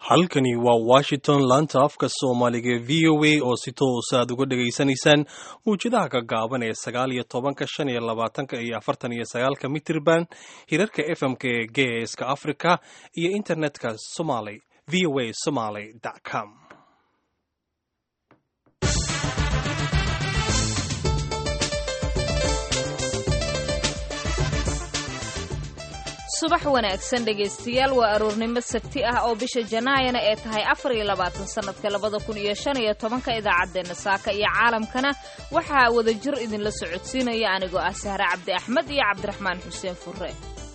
halkani waa Washington laanta afka Soomaaliga VOA oo si toos ah uga dhageysanaysaan muujadaha gaaban ee 19, 25 iyo 49 mitirban hirarka FM-ka ee Geeska Afrika iyo internetka voasomali.com. subax wanaagsan dhegaystayaal waa aroornimo sabti ah oo bisha Janaayana ee tahay 24 sanadka 2015 idaacadeena saaka iyo caalamkana waxaa wada jir idin la socodsiinaya anigoo ah Sahra Cabdi Axmed iyo Cabdiraxmaan Xuseen Furre.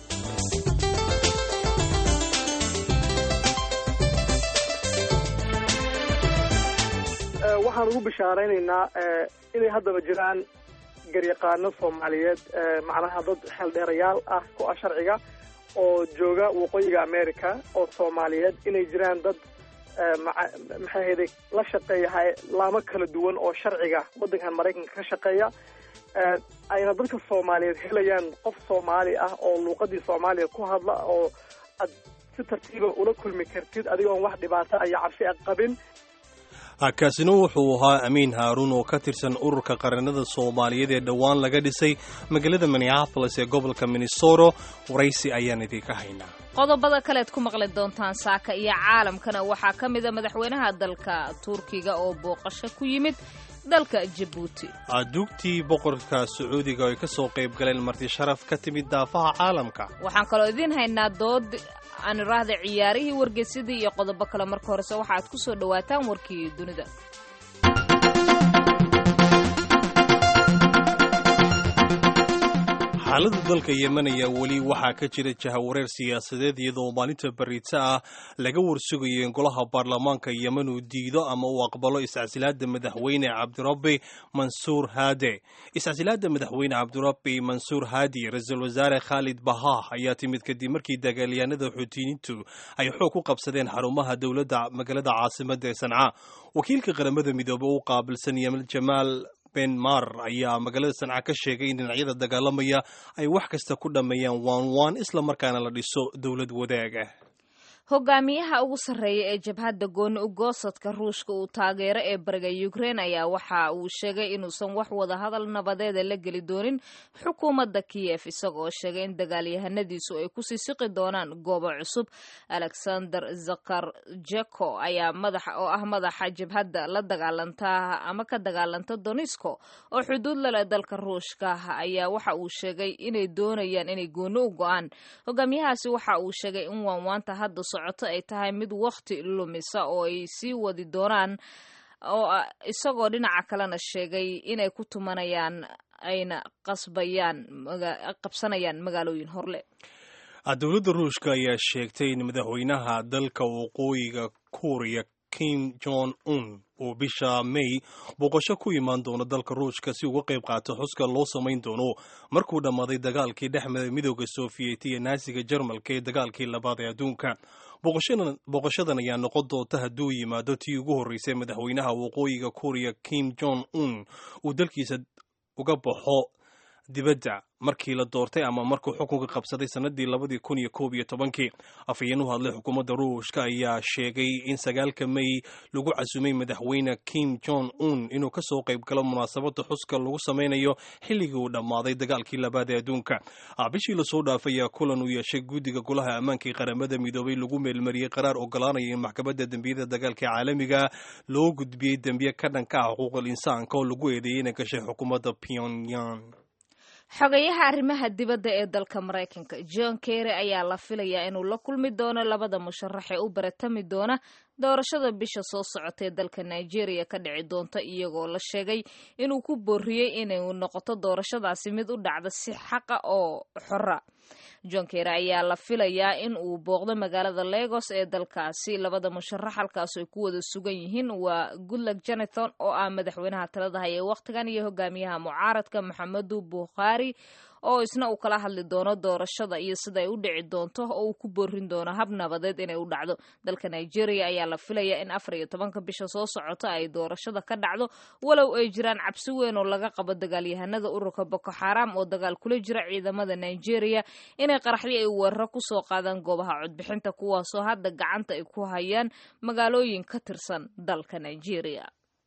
waxaan ugu bishaareynaa inay haddaba jiraan garyaqaano Soomaaliyeed macnaha dad xeeldheerayaal ah ku sharciga oo jooga waqooyiga America oo Soomaaliyeed inay jiraan dad maxay la shaqeeyahay laamo kala duwan oo sharciga wadankan Mareykanka ka shaqeeya ayna dadka Soomaaliyeed helayaan qof Soomaali ah oo luqadii Soomaaliya ku hadla oo aad si tartiib ah ula kulmi kartid adigoo wax dhibaato ah iyo cabsi qabin. kaasina wuxuu ahaa Amiin Haaruun oo ka tirsan ururka qaranada Soomaaliyeed ee dhawaan laga dhisay magaalada Minneapolis ee gobolka Minnesota. waraysi ayaan idinka haynaa. qodobada kale aad ku maqli doontaan saaka iyo caalamkana waxaa ka mid ah madaxweynaha dalka Turkiga oo booqasho ku yimid dalka Djibouti. Dugtii boqorka Sacuudiga oo ka soo qayb galeen marti sharaf ka timid daafaha caalamka. waxaan kaloo idin haynaa dood aan raahday ciyaarihii wargeysadii iyo qodobo kale. marka horese waxaad ku soo dhawaataan warkii dunida. xaaladda dalka Yemen ayaa weli waxaa ka jira jahawareer siyaasadeed iyadoo maalinta bariita ah laga warsugayo in golaha baarlamaanka Yemen uu diido ama uu aqbalo iscasilaadda madaxweyne Cabdirabbi Mansuur Haadi. Iscasilaadda madaxweyne Cabdirabbi Mansuur Haadi ra'iisul wasaare Khalid Bahaa ayaa timid kadib markii dagaalyahanada Xuutiyiintu ay xoog ku qabsadeen xarumaha dowladda magaalada caasimadda ee Sanca. wakiilka qaramada midoobay oo qaabilsan Yemen Jamaal Ben Mar ayaa magaalada Sanca ka sheegay in dhinacyada dagaalamaya ay wax kasta ku dhameeyaan waan isla markaana la dhiso dawlad wadaag ah. hogaamiyaha ugu sarreeya ee jabhadda gooni u goosadka Ruushka uu taageero ee bariga Ukraine ayaa waxa uu sheegay inuusan wax wada hadal nabadeed la geli doonin xukuumadda Kiev isagoo sheegay in dagaalyahanadiisu ay ku siisiqi doonaan goobo cusub. Alexander Zakarjeko ayaa madaxa jabhadda la dagaalanta ama ka dagaalanta Donetsk oo xuduud la leh dalka Ruushka ayaa waxa uu sheegay inay doonayaan inay gooni u go'aan. hogaamiyahaasi waxa uu sheegay in waanwaanta hadda socoto ay tahay mid waqti lumisa oo ay sii wadi doonaan oo isagoo dhinaca kalena sheegay inay ku tumanayaan ayna qabsanayaan magaalooyin horle. dowladda Ruushka ayaa sheegtay in madaxweynaha dalka waqooyiga Korea Kim Jong-un oo bisha May booqasho ku imaan doono dalka Ruushka si uga qayb qaato xuska loo samayn doono markuu dhamaaday dagaalkii dhexmaray midowga Soviet iyo Naasiga Jarmalka ee dagaalkii labaad ee adduunka. booqashadan ayaa noqon doonta hadduu yimaado tii ugu horreysay madaxweynaha waqooyiga Korea Kim Jong-un uu dalkiisa uga baxo dibadda markii la doortay ama markuu xukunka qabsaday sanadii 2011. afhayeen u hadlay xukuumadda Ruushka ayaa sheegay in 9 May lagu casumay madaxweyne Kim Jong-un inuu ka soo qayb galo munaasabadda xuska lagu sameynayo xilligii uu dhammaaday dagaalkii labaad ee adduunka. bishii la soo dhaafay ayaa kulan uu yeeshay guddiga golaha ammaanka ee qaramada midoobay lagu meelmariyay qaraar ogolaanaya in maxkamadda dembiyada dagaalka caalamiga loo gudbiyey dembiye ka dhanka ah xuquuqul insaanka oo lagu eedeeyay inay gashay xukuumadda Pyongyang. xogayaha arrimaha dibadda ee dalka Mareykanka John Kerry ayaa la filayaa inuu la kulmi doono labada musharax ee u baratami doona doorashada bisha soo socotay dalka Nigeria ka dhici doonta iyagoo la sheegay inuu ku booriyay inay noqoto doorashadaasi mid u dhacda si xaq ah oo xor ah. John Kerry ayaa la filayaa in uu booqdo magaalada Lagos ee dalkaasi. labada musharax halkaas ay ku wada sugan yihiin waa Goodluck Jonathan oo ah madaxweynaha talada haya waqtigan iyo hogaamiyaha mucaaradka Muhammadu Buhari oo isna uu kala hadli doono doorashada iyo siday u dhici doonto oo uu ku boorin doono hab nabadeed inay u dhacdo. dalka Nigeria ayaa la filayaa in 14 bisha soo socota ay doorashada ka dhacdo, walow ay jiraan cabsi weyn oo laga qabo dagaalyahanada ururka Boko Haram oo dagaal kula jira ciidamada Nigeria inay qaraxyo ay weeraro ku soo qaadaan goobaha codbixinta, kuwaasoo hadda gacanta ay ku hayaan magaalooyin ka tirsan dalka Nigeria.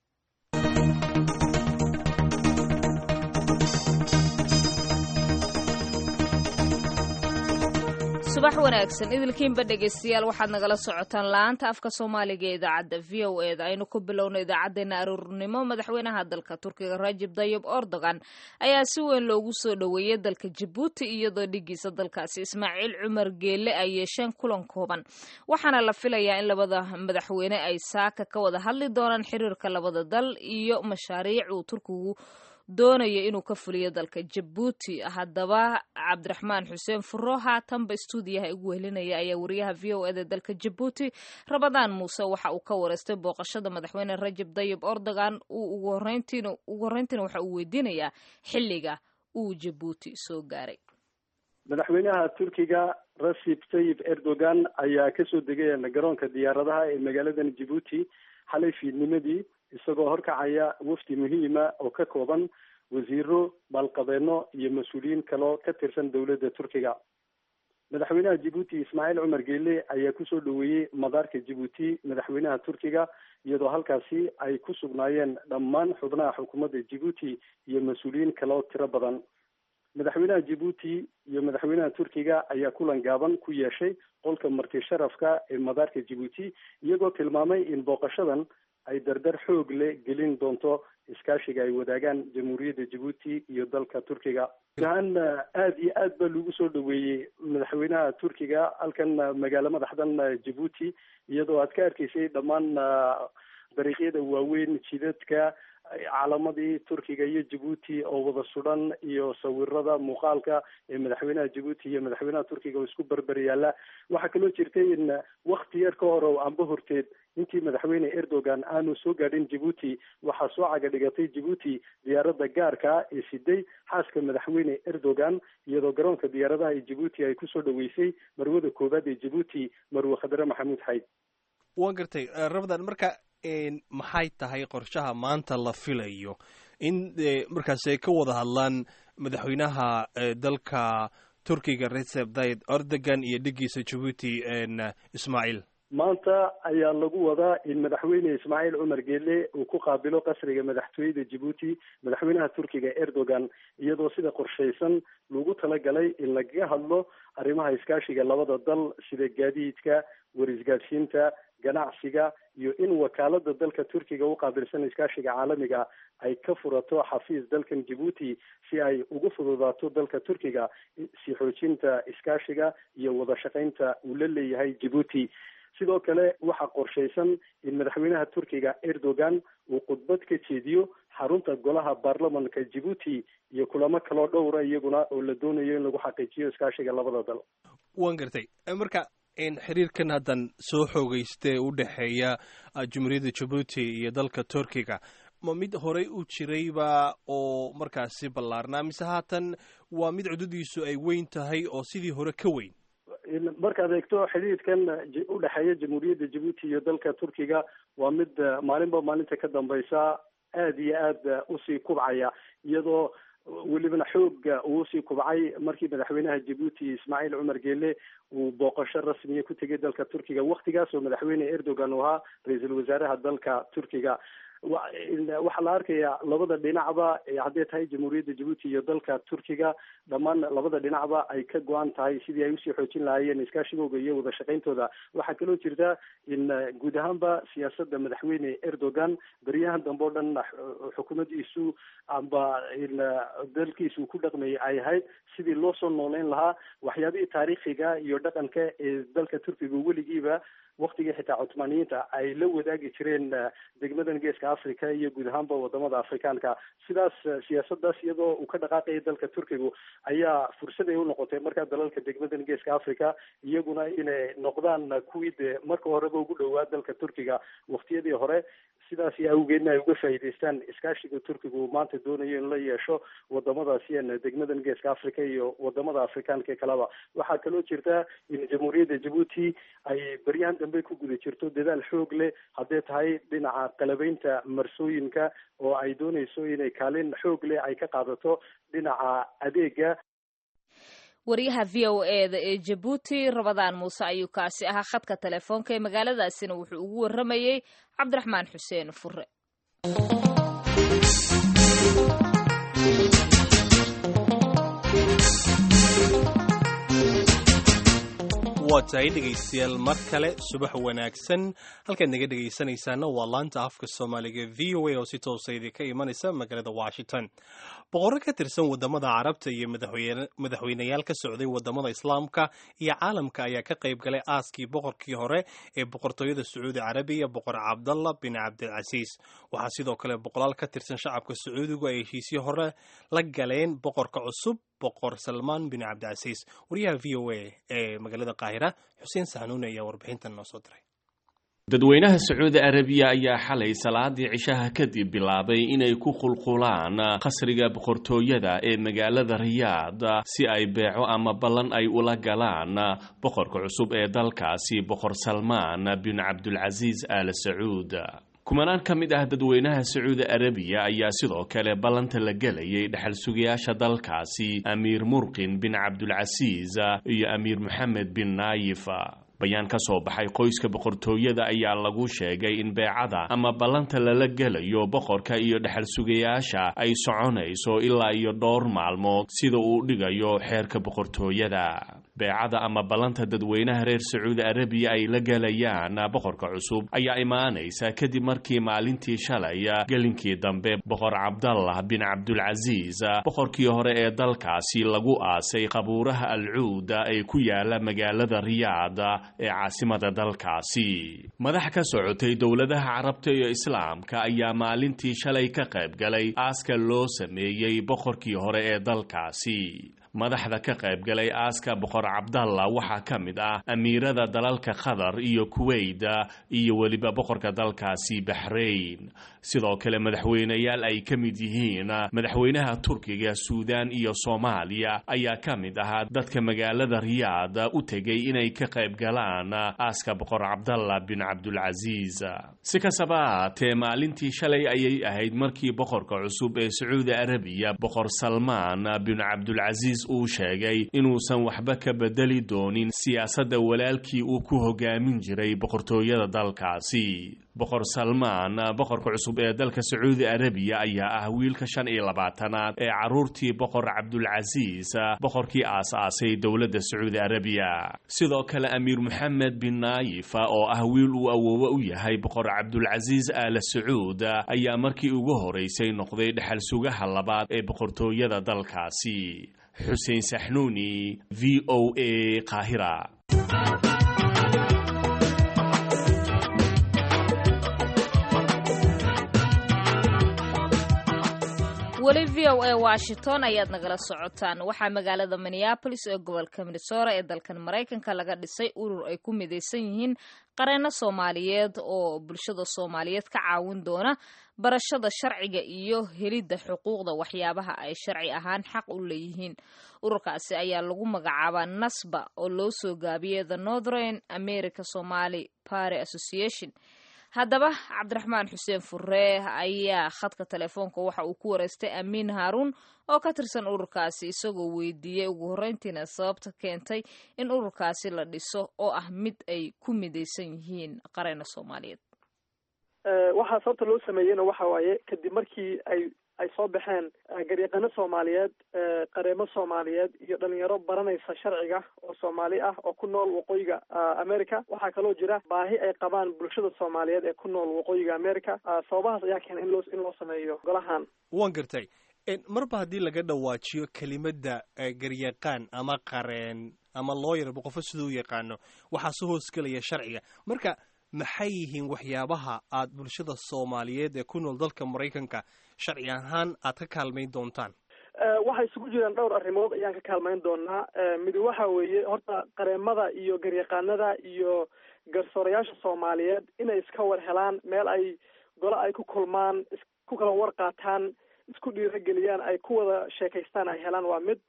subax wanaagsan idilkiinba dhegaystayaal, waxaad nagala socotaan laanta afka Soomaaliga ee idaacadda VOA. aynu ku bilowno idaacadeena aroornimo. madaxweynaha dalka Turkiga Rajab Tayyip Erdogan ayaa si weyn loogu soo dhaweeyay dalka Djibouti, iyadoo dhigiisa dalkaasi Ismaaciil Cumar Geelle ay yeesheen kulan kooban. waxaana la filayaa in labada madaxweyne ay saaka ka wada hadli doonaan xiriirka labada dal iyo mashaariic uu Turkigu doonayo inuu ka fuliyo dalka Djibouti. haddaba Cabdiraxmaan Xuseen Furo haatanba stuudiyaha ugu wehelinaya ayaa wariyaha VOA dalka Djibouti Rabadaan Muuse waxa uu ka wareystay booqashada madaxweyne Rajab Tayyip Erdogan. ugu horeyntiina waxa uu weydiinayaa xilliga uu Djibouti soo gaaray. madaxweynaha Turkiga Recep Tayyip Erdogan ayaa kasoo degay garoonka diyaaradaha ee magaalada Djibouti xalay fiidnimadii, isagoo horkacaya wafdi muhiima oo ka kooban wasiiro, maalqabeeno iyo mas-uuliyiin kaloo ka tirsan dowladda Turkiga. madaxweynaha Djibouti Ismaaciil Cumar Geelle ayaa kusoo dhaweeyey madaarka Djibouti madaxweynaha Turkiga, iyadoo halkaasi ay ku sugnaayeen dhammaan xubnaha xukuumadda Djibouti iyo mas-uuliyiin kaloo tiro badan. madaxweynaha Djibouti iyo madaxweynaha Turkiga ayaa kulan gaaban ku yeeshay qolka marti sharafka ee madaarka Djibouti, iyagoo tilmaamay in booqashadan ay dardar xoog leh gelin doonto iskaashiga ay wadaagaan jamhuuriyadda Djibouti iyo dalka Turkiga. ahaan aada iyo aad baa lagu soo dhaweeyey madaxweynaha Turkiga halkan magaalo madaxdan Djibouti, iyadoo aad ka arkaysay dhammaan dariiqyada waaweyn, jidadka, calamadii Turkiga iyo Djibouti oo wada sudan iyo sawirada muuqaalka ee madaxweynaha Djibouti iyo madaxweynaha Turkiga oo isku barbar yaala. waxaa kaloo jirtay in waqti yar ka hor oo amba horteed intii madaxweyne Erdogan aanu soo gaadhin Djibouti, waxaa soo caga dhigatay Djibouti diyaaradda gaarka ee siday xaaska madaxweyne Erdogan, iyadoo garoonka diyaaradaha ee Djibouti ay kusoo dhaweysay marwada koobaad ee Djibouti, Marwe Khadre Maxamuud Xayd. waan gartay Rabadaan, marka maxay tahay qorshaha maanta la filayo in markaas ay ka wada hadlaan madaxweynaha dalka Turkiga Recep Tayyip Erdogan iyo dhigiisa Djibouti Ismaaciil? maanta ayaa lagu wadaa in madaxweyne Ismaaciil Cumar Geelle uu ku qaabilo qasriga madaxtooyada Djibouti madaxweynaha Turkiga Erdogan, iyadoo sida qorshaysan lagu talagalay in lagaga hadlo arrimaha iskaashiga labada dal sida gaadiidka, warisgaadhsiinta, ganacsiga iyo in wakaalada dalka Turkiga u qaabilsan iskaashiga caalamiga ay ka furato xafiis dalkan Djibouti si ay ugu fududaato dalka Turkiga si xoojinta iskaashiga iyo wada shaqaynta uu la leeyahay Djibouti. sidoo kale waxaa qorshaysan in madaxweynaha Turkiga Erdogan uu khudbad ka jeediyo xarunta golaha baarlamanka Djibouti iyo kulamo kaloo dhowra iyaguna oo la doonayo in lagu xaqiijiyo iskaashiga labada dal. waan gartay, marka xiriirkan haddan soo xoogeystay u dhexeeya jamhuuriyadda Djibouti iyo dalka Turkiga ma mid horey u jirayba oo markaasi ballaarnaa, mise haatan waa mid xuduudiisu ay weyn tahay oo sidii hore ka weyn? markaad eegto xidhiidhkan u dhexeeya jamhuuriyadda Djibouti iyo dalka Turkiga waa mid maalinba maalinta ka dambaysa aada iyo aada usii kubcaya, iyadoo welibana xooga uu usii kubcay markii madaxweynaha Djibouti Ismaaciil Cumar Geelle uu booqasho rasmiya ku tegay dalka Turkiga, waqtigaas oo madaxweyne Erdogan uu ahaa ra-iisul wasaaraha dalka Turkiga. waxaa la arkayaa labada dhinacba hadday tahay jamhuuriyadda Djibouti iyo dalka Turkiga, dhammaan labada dhinacba ay ka go-an tahay sidii ay usii xoojin lahaayeen iskaashigooda iyo wada shaqayntooda. waxaa kaloo jirta in guud ahaanba siyaasadda madaxweyne Erdogan baryahan dambe o dhan xukuumadiisu amba dalkiisu ku dhaqmayay ay ahayd sidii loo soo nooleyn lahaa waxyaabihii taariikhiga iyo dhaqanka ee dalka Turkiga weligiiba waqtigii xitaa Cuthmaaniyiinta ay la wadaagi jireen degmadan geeska Africa iyo guud ahaanba wadamada Afrikaanka. sidaas siyaasadaas iyadoo uu ka dhaqaaqay dalka Turkiga ayaa fursad ay u noqotay marka dalalka degmadan Geeska Afrika iyaguna inay noqdaan kuwii marka horeba ugu dhawaa dalka Turkiga waqtiyadii hore. sidaas ay awgeedna ay uga faa'iideystaan iskaashiga Turkiga uu maanta doonayo in la yeesho wadamadaasi degmadan Geeska Afrika iyo wadamada Afrikaanka kaleba. waxaa kaloo jirta in Jamhuuriyadda Djibouti ay baryahan dambe ku guda jirto dadaal xoog leh haddii tahay dhinaca qalabaynta marsooyinka oo ay doonayso inay kaalin xoog leh ay ka qaadato dhinaca adeega. wariyaha VOA-da ee Djibouti Rabadaan Muuse ayuu kaasi ahaa khadka telefoonka ee magaaladaasina wuxuu ugu waramayay Cabdiraxmaan Xuseen Fure. waatahay dhegaystayaal mar kale subax wanaagsan halkaad naga dhegaysanaysaana waa laanta afka Soomaaliga VOA oo si toos ah ka imanaysa magaalada Washington. boqorro ka tirsan wadamada Carabta iyo madaxweynayaal ka socday wadamada Islaamka iyo caalamka ayaa ka qayb galay aaskii boqorkii hore ee boqortooyada Sacuudi Carabiya boqor Cabdallah bin Cabdilcasiis. waxaa sidoo kale boqolaal ka tirsan shacabka Sacuudiga ay heshiisyo hore la galeen boqorka cusub boqor Salmaan bin Cabdilcasiis. wariyaha VOA ee magaalada Qaahira Xuseen Saxnuun ayaa warbixintan noo soo diray. dadweynaha Sacuudi Carabiya ayaa xalay salaadii cishaha kadib bilaabay inay ku qulqulaan qasriga boqortooyada ee magaalada Riyaad si ay beeco ama ballan ay ula galaan boqorka cusub ee dalkaasi boqor Salmaan bin Cabdilcasiis Al Sacuud. kumanaan ka mid ah dadweynaha Sacuudi Carabiya ayaa sidoo kale ballanta la galayay dhaxal sugayaasha dalkaasi Amiir Murqin bin Cabdilcasiis iyo Amiir Mohammed bin Naayif. bayaan ka soo baxay qoyska boqortooyada ayaa lagu sheegay in beecada ama ballanta lala gelayo boqorka iyo dhaxal sugayaasha ay soconayso ilaa iyo dhowr maalmood sida uu dhigayo xeerka boqortooyada. beecada ama ballanta dadweynaha reer Sacuudi Carabiya ay la galayaan boqorka cusub ayaa imaanaysa kadib markii maalintii shalay gelinkii dambe boqor Cabdallah bin Cabdilcasiis boqorkii hore ee dalkaasi lagu aasay qabuuraha Al-Uud ee ku yaala magaalada Riyaad ee caasimada dalkaasi. madax ka socotay dowladaha Carabta iyo Islaamka ayaa maalintii shalay ka qayb galay aaska loo sameeyay boqorkii hore ee dalkaasi. madaxda ka qayb galay aaska boqor Cabdallah waxaa ka mid ah amiirada dalalka Qatar iyo Kuwait iyo waliba boqorka dalkaasi Bahrain. sidoo kale madaxweynayaal ay ka mid yihiin madaxweynaha Turkiga, Suudaan iyo Soomaaliya ayaa ka mid ahaa dadka magaalada Riyaad u tegay inay ka qayb galaan aaska boqor Cabdallah bin Cabdilcasiis. si kastaba haatee maalintii shalay ayay ahayd markii boqorka cusub ee Sacuudi Carabiya boqor Salmaan bin Cabdilcasiis uu sheegay inuusan waxba ka bedeli doonin siyaasadda walaalkii uu ku hogaamin jiray boqortooyada dalkaasi. boqor Salmaan boqorka cusub ee dalka Sacuudi Carabiya ayaa ah wiilka 25aad ee caruurtii boqor Cabdilcasiis boqorkii aasaasay dowladda Sacuudi Carabiya. sidoo kale Amiir Mohammed bin Naayif oo ah wiil uu awoowe u yahay boqor Cabdilcasiis Al Sacuud ayaa markii ugu horeysay noqday dhaxal sugaha labaad ee boqortooyada dalkaasi. Xuseen Saxnuuni, VOA Qaahira. weli VOA Washington ayaad nagala socotaan. waxaa magaalada Minneapolis ee gobolka Minnesota ee dalkan Mareykanka laga dhisay urur ay ku midaysan yihiin qareeno Soomaaliyeed oo bulshada Soomaaliyeed ka caawin doona barashada sharciga iyo helidda xuquuqda waxyaabaha ay sharci ahaan xaq u leeyihiin. ururkaasi ayaa lagu magacaabaa NASBA oo loo soo gaabiyay The Northern America Somali Party Association. haddaba Cabdiraxmaan Xuseen Fure ayaa khadka telefoonka waxa uu ku wareystay Amiin Haruun oo ka tirsan ururkaasi isagoo weydiiyey ugu horreyntiina sababta keentay in ururkaasi la dhiso oo ah mid ay ku midaysan yihiin qareeno Soomaaliyeed. waxaa sababta loo sameeyeyna waxa waaye kadib markii ay soo baxeen garyaqaano Soomaaliyeed, qareemo Soomaaliyeed iyo dhalinyaro baranaysa sharciga oo Soomaali ah oo ku nool waqooyiga America. waxaa kaloo jira baahi ay qabaan bulshada Soomaaliyeed ee ku nool waqooyiga America. sababahaas ayaa keenay in loo sameeyo golahan. waan gartay marba haddii laga dhawaajiyo kelimada garyaqaan ama qareen ama lawyer qofo sidoo yaqaano waxaa soo hoos galaya sharciga. marka maxay yihiin waxyaabaha aad bulshada soomaaliyeed ee ku nool dalka maraykanka sharci ahaan aad ka kaalmayn doontaan? waxay isugu jiraan dhowr arrimood ayaan ka kaalmayn doonaa. mid waxa weeye horta qareemada iyo garyaqaanada iyo garsoorayaasha soomaaliyeed inay iska war helaan meel ay gole ay ku kulmaan, ku kala war qaataan, isku dhiirageliyaan, ay ku wada sheekaystaan ay helaan waa mid.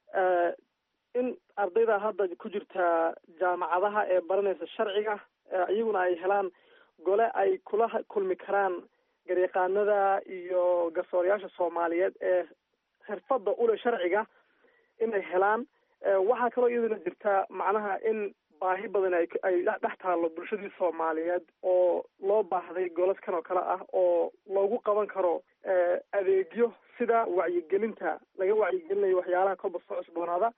in ardayda hadda ku jirta jaamacadaha ee baranaysa sharciga iyaguna ay helaan gole ay kula kulmi karaan garyaqaanada iyo garsoorayaasha soomaaliyeed ee xirfada ule sharciga inay helaan. waxaa kaloo iyaduna jirta macnaha in baahi badan ay dhex taalo bulshadii soomaaliyeed oo loo baahday golaskan oo kale ah oo loogu qaban karo adeegyo sida wacyigelinta laga wacyigelinayo waxyaalaha kolba soo cusboonaada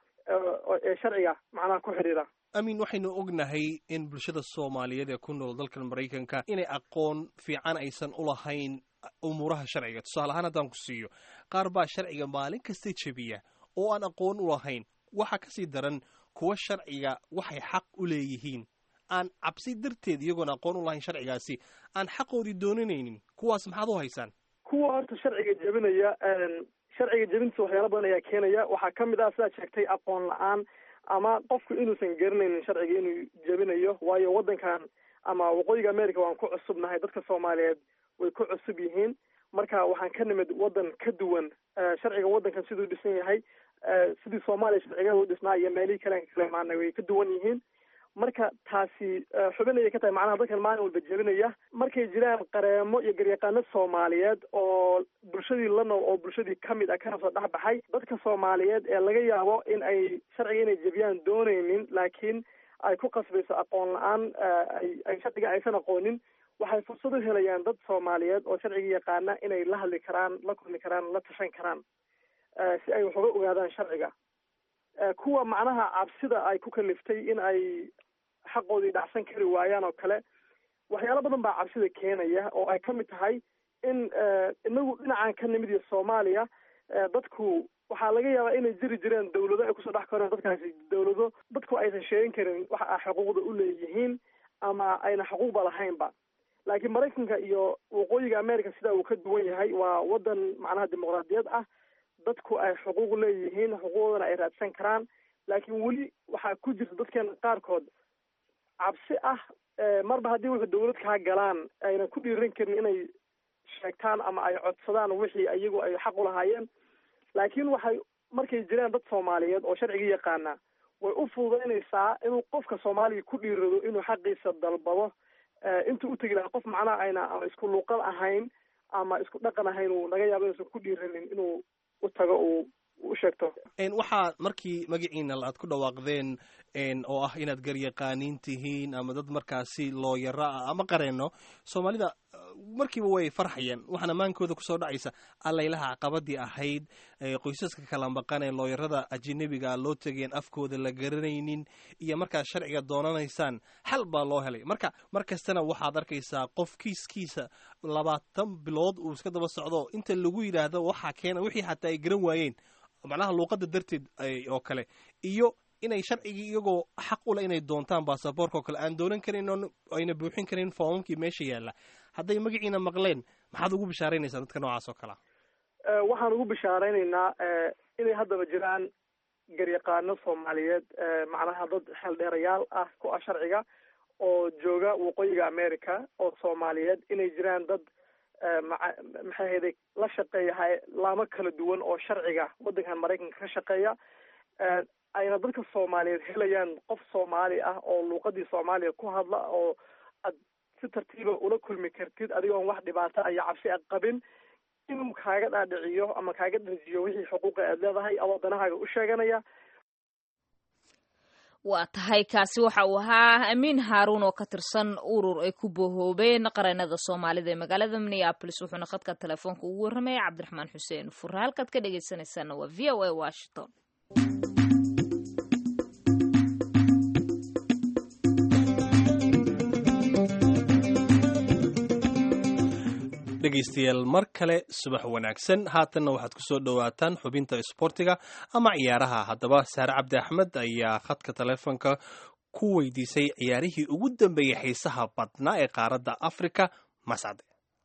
ee sharciga macnaha ku xidhiira. amiin, waxaynu ognahay in bulshada soomaaliyeed ee ku nool dalkan maraykanka inay aqoon fiican aysan ulahayn umuuraha sharciga. tusaale ahaan haddaan ku siiyo, qaar baa sharciga maalin kasta jebiya oo aan aqoon ulahayn. waxaa kasii daran kuwa sharciga waxay xaq u leeyihiin aan cabsi darteed iyagoon aqoon ulahayn sharcigaasi aan xaqoodii doonanaynin. kuwaas maxaad u haysaan? kuwa horta sharciga jebinaya, sharciga jebintiisa waxyaala badan ayaa keenaya. waxaa kamid ah sidaad sheegtay aqoon la-aan ama qofku inuusan garanaynin sharciga inuu jebinayo. waayo waddankan ama waqooyiga america waan ku cusubnahay, dadka soomaaliyeed way ku cusub yihiin. marka waxaan ka nimid waddan ka duwan. sharciga waddankan siduu dhisan yahay, sidii soomaaliya sharcigeeda u dhisnaa iyo meelihii kale kala imaanay way ka duwan yihiin. marka taasi xubin ayay ka tahay macnaha dadkan maalin walba jebinaya. markay jiraan qareemo iyo garyaqaano soomaaliyeed oo bulshadii la nool oo bulshadii kamid ah kana soo dhex baxay, dadka soomaaliyeed ee laga yaabo in ay sharciga inay jebiyaan doonaynin laakiin ay ku qasbayso aqoon la-aan, ay sharciga aysan aqoonin, waxay fursad u helayaan dad soomaaliyeed oo sharciga yaqaana inay la hadli karaan, la kulmi karaan, la tashan karaan si ay wax uga ogaadaan sharciga. kuwa macnaha cabsida ay ku kaliftay in ay xaqoodii dhacsan kari waayaan oo kale, waxyaalo badan baa cabsida keenaya oo ay kamid tahay in inagu dhinacan ka nimid iyo soomaaliya dadku waxaa laga yaabaa inay jiri jireen dawlado ay kusoo dhex koreen. dadkaasi dawlado dadku aysan sheegin karin waxa ay xuquuqda u leeyihiin ama ayna xuquuqba lahaynba. laakiin maraykanka iyo waqooyiga america sidaa uu ka duwan yahay, waa wadan macnaha dimuqraadiyad ah, dadku ay xuquuq leeyihiin, xuquuqdana ay raadsan karaan. laakiin weli waxaa ku jirta dadkeena qaarkood cabsi ah marba haddii wuxuu dawlad kaa galaan ayna ku dhiiran karin inay sheegtaan ama ay codsadaan wixii iyagu ay xaq u lahaayeen. laakiin waxay markay jiraan dad soomaaliyeed oo sharciga yaqaana, way u fududaynaysaa inuu qofka soomaaliga ku dhiirado inuu xaqiisa dalbado intuu utegi lahaa qof macnaha ayna ama isku luuqad ahayn ama isku dhaqan ahayn. uu laga yaabo inuusan ku dhiiranin inuu u tago uu u sheegto. waxaa markii magaciina aad ku dhawaaqdeen oo ah inaad garyaqaaniin tihiin ama dad markaasi looyaro ah ama qareeno, soomaalida markiiba way farxayeen. waxaana maankooda kusoo dhacaysa allaylaha caqabadii ahayd qoysaska kala maqan ee looyarada ajinabiga loo tegeen afkooda la garanaynin iyo markaad sharciga doonanaysaan xal baa loo helay. marka mar kastana waxaad arkaysaa qof kiiskiisa 20 bilood uu iska daba socdo inta lagu yidhaahdo waxaa keena wixii xataa ay garan waayeen macnaha luuqada darteed oo kale, iyo inay sharcigii iyagoo xaq u leh inay doontaan baasaboorka oo kale aan doonan karin oo ayna buuxin karin foomamkii meesha yaalla. hadday magaciina maqleen maxaad ugu bishaaraynaysaa dadka noocaas oo kale? waxaan ugu bishaaraynaynaa inay haddaba jiraan garyaqaano soomaaliyeed, macnaha dad xeeldheerayaal ah ku ah sharciga oo jooga waqooyiga america oo soomaaliyeed, inay jiraan dad maxay ahayday la shaqeeya laamo kala duwan oo sharciga waddankan maraykanka ka shaqeeya. ayna dadka soomaaliyeed helayaan qof soomaali ah oo luuqadii soomaaliya ku hadla oo ad si tartiiba ula kulmi kartid adigoon wax dhibaata iyo cabsi a qabin, inuu kaaga dhaadhiciyo ama kaaga dhajiyo wixii xuquuqa aad leedahay adoo danahaaga u sheeganaya. waa tahay kaasi waxa uu ahaa amiin haaruun oo ka tirsan urur ay ku bohoobeen qareenada soomaalida ee magaalada minneapolis. wuxuuna khadka telefoonka ugu warramaya cabdiraxmaan xuseen furre. halkaad ka dhegaysanaysaana waa v o a Washington. dhegaystayaal mar kale subax wanaagsan. haatanna waxaad ku soo dhowaataan xubinta isboortiga ama ciyaaraha. haddaba saare cabdi axmed ayaa khadka telefoonka ku weydiisay ciyaarihii ugu dambeeyey xiisaha badnaa ee qaaradda Afrika. Mascade.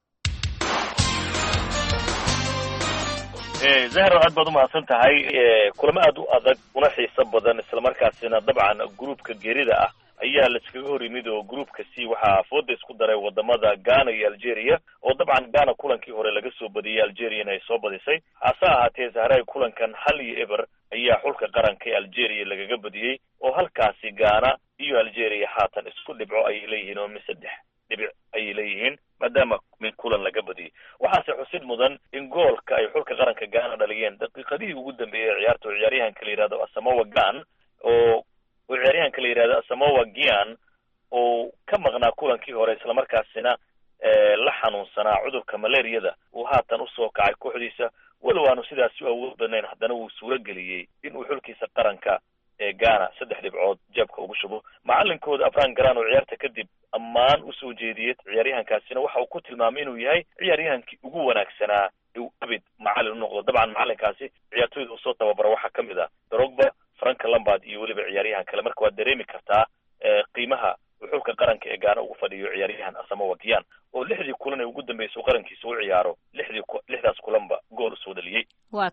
zahro aad baad u mahadsan tahay. kulamo aad u adag una xiiso badan islamarkaasina dabcan gruupka geerida ah ayaa la iskaga hor yimid oo gruupka C waxaa fooda isku daray wadamada Ghana iyo Algeria oo dabcan Ghana kulankii hore laga soo badiyay, Algeria ay soo badisay. hase ahaatee Zahra kulankan 1-0 ayaa xulka qaranka ee Algeria lagaga badiyay oo halkaasi Ghana iyo Algeria haatan isku dhibco ay leeyihiin oo 3 dhibic ay leeyihiin maadaama mid kulan laga badiyay. waxaase xusid mudan in goolka ay xulka qaranka Ghana dhaliyeen daqiiqadii ugu dambeeyay ciyaarta oo ciyaaryahan kala yiraahdo Asamoah Gyan oo ciyaaryahanka la yiraahdo Asamoah Gyan oo ka maqnaa kulankii hore islamarkaasina la xanuunsanaa cudurka malaariyada uu haatan u soo kacay kooxdiisa walow aanu sidaas u awood badnayn haddana wuu suuro geliyey inuu xulkiisa qaranka ee Ghana 3 dhibcood jabka ugu shubo. macalinkooda Afran Garan oo ciyaarta kadib ammaan u soo jeediyay ciyaaryahankaasina waxa uu ku tilmaamay inuu yahay ciyaaryahankii ugu wanaagsanaa ee abid macalin u noqdo. dabcan macalinkaasi ciyaartooyda uu soo tababaro waxaa ka mid ah Drogba, Frank Lampard iyo waliba ciyaaryahan kale. marka waad dareemi kartaa qiimaha xulka qaranka ee Ghana ugu fadhiyo ciyaaryahan Asamoah Gyan oo 6 kulan ee ugu dambeysay qarankiisa u ciyaaro 6daas kulanba gool soo dhaliyay.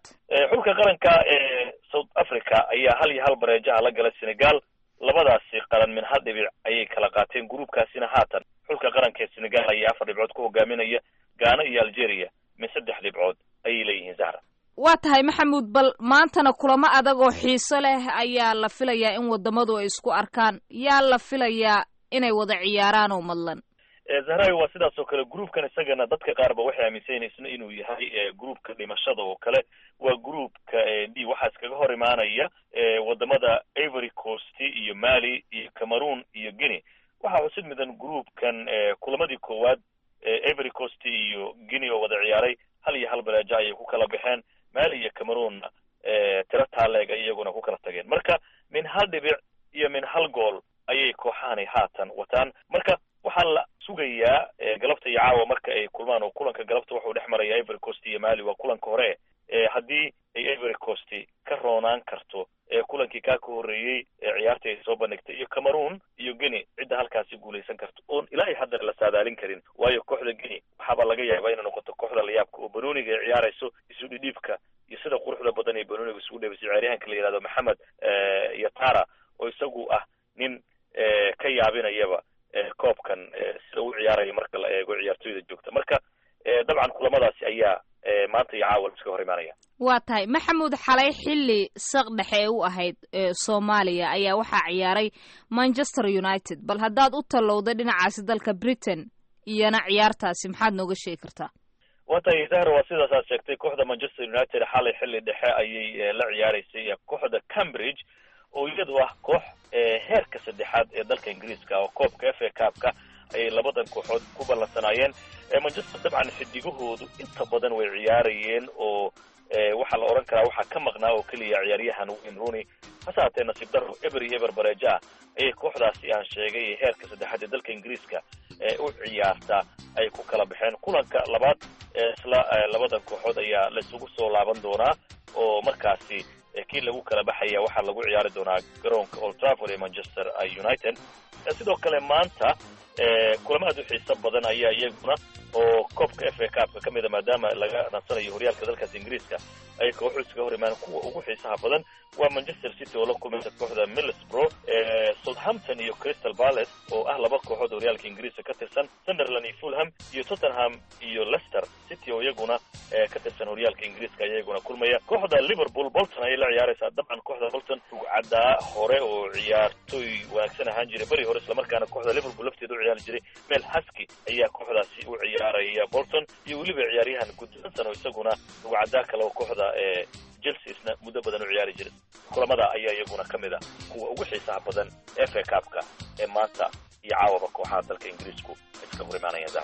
xulka qaranka ee South Africa ayaa 1-1 bareejaha la galay Senegal. labadaasi qaran min 1 dhibic ayay kala qaateen. gruupkaasina haatan xulka qaranka ee Senegal ayaa 4 dhibcood ku hogaaminaya. Ghana iyo Algeria min 3 dhibcood ayay leeyihiin. Zahra waa tahay Maxamuud, bal maantana kulamo adag oo xiiso leh ayaa la filayaa in wadamadu ay isku arkaan. yaa la filayaa inay wada ciyaaraan oo madlan? Zahra waa sidaas oo kale gruupkan isagana dadka qaarba waxay aaminsanayeen inuu yahay gruupka dhimashada oo kale. waa gruupka D waxaa iskaga hor imaanaya wadamada Ivory Coast iyo Mali iyo Cameroon iyo Guinea. waxaa xusid mudan gruupkan kulamadii koowaad Ivory Coast iyo Guinea oo wada ciyaaray 1-1 bareejo ayay ku kala baxeen. Mali iyo Cameroon tiro taaleeg iyaguna ku kala tageen. marka min 1 dhibic iyo min 1 gool ayay kooxaani haatan wataan. marka waxaa la sugayaa galabta iyo caawa marka ay kulmaan oo kulanka galabta wuxuu dhex maraya Ivory Coast iyo Mali. waa kulanka hore haddii ay Ivory Coast ka roonaan karto kulankii ka horeeyay ciyaarta ay soo bandhigtay iyo Cameroon iyo Guinea cidda halkaasi guuleysan karto oo ilaa hadda la saadaalin karin. waayo kooxda Guinea waxaa laga yaabaa inay noqoto kooxda la yaabka oo banooniga ay ciyaarayso isu dhidhiibka iyo sida quruxda badan ee banooniga isugu dheebisay. ciyaaryahanka la yiraahdo Mohamed Yatara oo isagu ah nin ka yaabinayaba koobkan sida uu ciyaarayo marka la eego ciyaartooyda joogta. marka dabcan kulamadaasi ayaa maanta iyo caawa iska hor imaanaya. waa tahay Maxamuud, xalay xilli saq dhexe u ahayd Soomaaliya ayaa waxaa ciyaaray Manchester United. bal haddaad u talowday dhinacaasi dalka Britain iyana ciyaartaasi maxaad nooga sheegi kartaa? waa tahay Zahra waa sidaas aad sheegtay. kooxda Manchester United xalay xilli dhexe ayay la ciyaaraysay kooxda Cambridge oo iyadu ah koox heerka 3aad ee dalka Ingiriiska oo koobka FA Cup-ka ay labadan kooxood ku ballansanaayeen. Manchester dabcan xidigahoodu inta badan way ciyaarayeen oo waxaa la oran karaa waxaa ka maqnaa oo keliya ciyaaryahan Wayne Rooney. hase haatee nasiib darro eber bareeja ayay kooxdaasi aan sheegay heerka 3aad ee dalka Ingiriiska u ciyaarta ay ku kala baxeen. kulanka labaad isla labadan kooxood ayaa la isugu soo laaban doonaa oo markaasi kii lagu kala baxaya waxaa lagu ciyaari doonaa garoonka Old Trafford ee Manchester United. sidoo kale maanta kulamada xiiso badan ayaa iyaguna oo koobka FA Cup ka mid ah maadaama laga nansanayo horyaalka dalkaas Ingiriiska ay kooxdu iskaga hor imaan kuwa ugu xiisaha badan waa Manchester City oo la kulmaysa kooxda Middlesbrough, Southampton iyo Crystal Palace oo ah laba kooxood horyaalka Ingiriiska ka tirsan, Sunderland iyo Fulham iyo Tottenham iyo Leicester City oo iyaguna ka tirsan horyaalka Ingiriiska iyaguna kulmaya. kooxda Liverpool Bolton ay la ciyaaraysaa. dabcan kooxda Bolton cadda hore oo ciyaartooy wanaagsan ahaan jiray bari hore isla markaana kooxda Liverpool lafteedu u ciyaari jiray Mel Husky ayaa kooxdaasi u ciyaaraya Bolton iyo waliba ciyaaryahan Goodson oo isaguna cadda kale oo kooxda Chelsea isna muddo badan u ciyaari jiray. kulamada ayaa iyaguna ka mid ah kuwa ugu xiisaha badan FA Cup-ka ee maanta iyo caawaba kooxaha dalka Ingiriisku iska hor imaanayaan.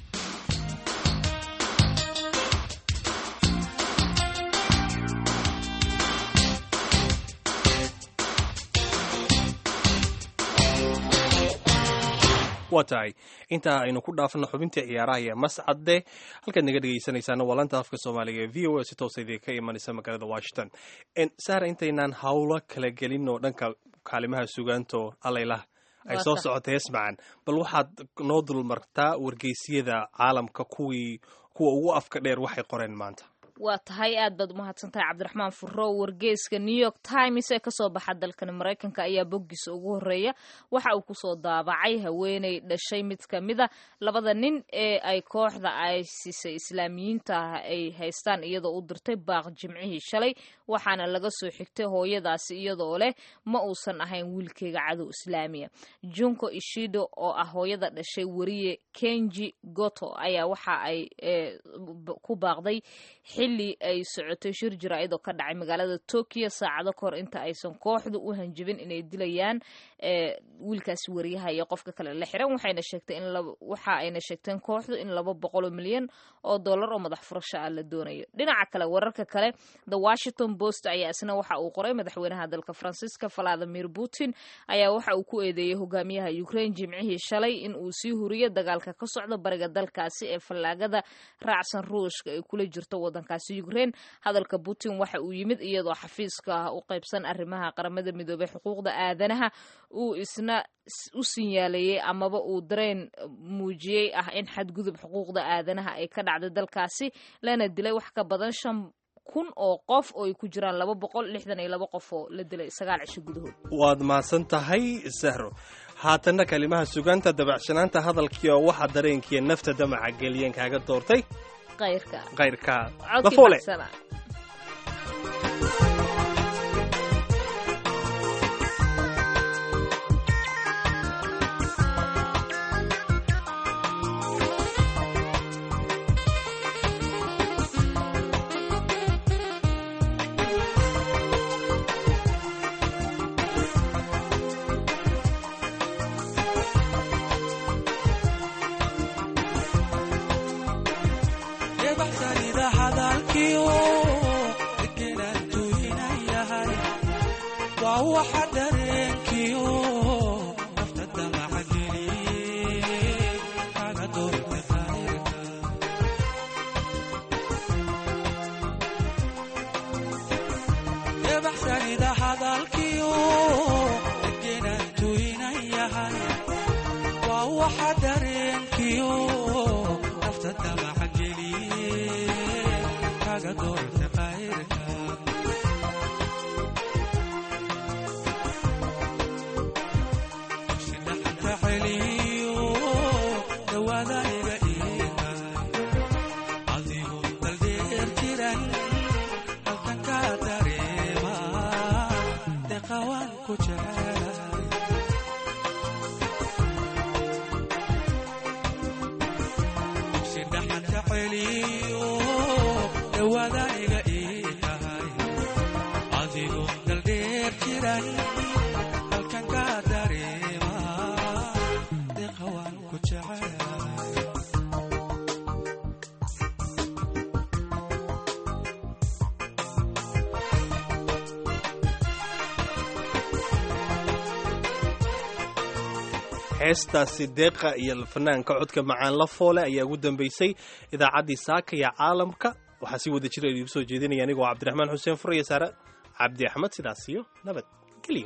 waa tahay intaa aynu ku dhaafno xubintii ciyaaraha iyo Mascade. halkaad naga dhegaysanaysaana waa laanta afka Soomaaliga ee VOA si toos ah ka imanaysa magaalada Washington. Sahra intaynaan hawlo kala gelin oo dhanka kaalimaha sugaanto alaylah ay soo socotay heesmacan bal waxaad noo dulmartaa wargeysyada caalamka kuwa ugu afka dheer waxay qoreen maanta. waa tahay aad baad umahadsantahay cabdiraxmaan furro. wargeyska New York Times ee kasoo baxa dalkan Mareykanka ayaa boggiisa ugu horeeya waxa uu kusoo daabacay haweeney dhashay mid kamida labada nin ee ay kooxda ISIS islaamiyiinta ay haystaan iyadoo u dirtay baaq jimcihii shalay, waxaana laga soo xigtay hooyadaasi iyadoo leh ma uusan ahayn wiilkeyga cadow islaamiya. Junko Ishido oo ah hooyada dhashay wariye Kenji Goto ayaa waxa ay ku baaqday xilli ay socotay shir jaraa'id oo ka dhacay magaalada Tokyo saacado kahor inta aysan kooxdu u hanjabin inay dilayaan wiilkaasi wariyaha iyo qofka kale la xiran. waxa ayna sheegteen kooxdu in $200 milyan oo madax furasho ah la doonayo. dhinaca kale wararka kale, The Washington Post ayaa isna waxa uu qoray madaxweynaha dalka Faransiiska Vladimir Putin ayaa waxa uu ku eedeeyay hogaamiyaha Ukraine jimcihii shalay in uu sii huriyo dagaalka ka socda bariga dalkaasi ee fallaagada raacsan Ruushka ay kula jirto wadankaasi Ukraine. hadalka Putin waxa uu yimid iyadoo xafiiska u qaybsan arrimaha qaramada midoobay xuquuqda aadanaha uu isna u sinyaaleeyay amaba uu dareen muujiyay ah in xadgudub xuquuqda aadanaha ay ka dhacday dalkaasi lana dilay wax ka badan 5,000 oo qof oo ay ku jiraan 262 qof oo la dilay 9 cisho gudahood. waad mahadsan tahay Sahro. haatanna kalimaha sugaanta dabacsanaanta hadalkiioo waxa dareenkiiyo nafta damaca geliyeen kaaga doortay qayrka Lafole. heestaasi deeqa iyo fanaanka codka macaan Lafole ayaa ugu dambeysay idaacaddii saaka iyo caalamka. waxaa si wada jira idigu soo jeedinaya anigoo Cabdiraxmaan Xuseen Fur iyo Saare Cabdi Axmed. sidaas iyo nabad geliyo.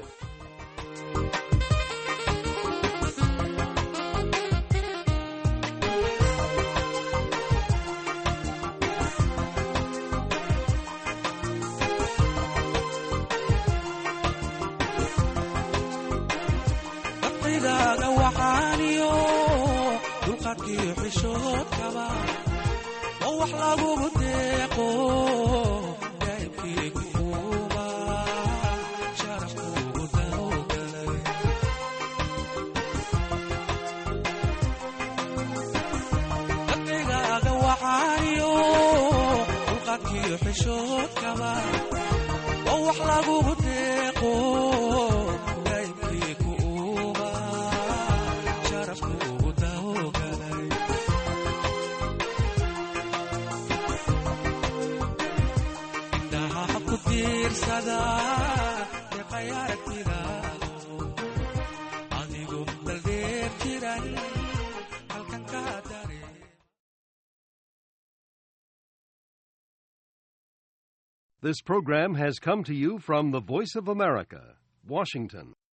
This program has come to you from the Voice of America, Washington.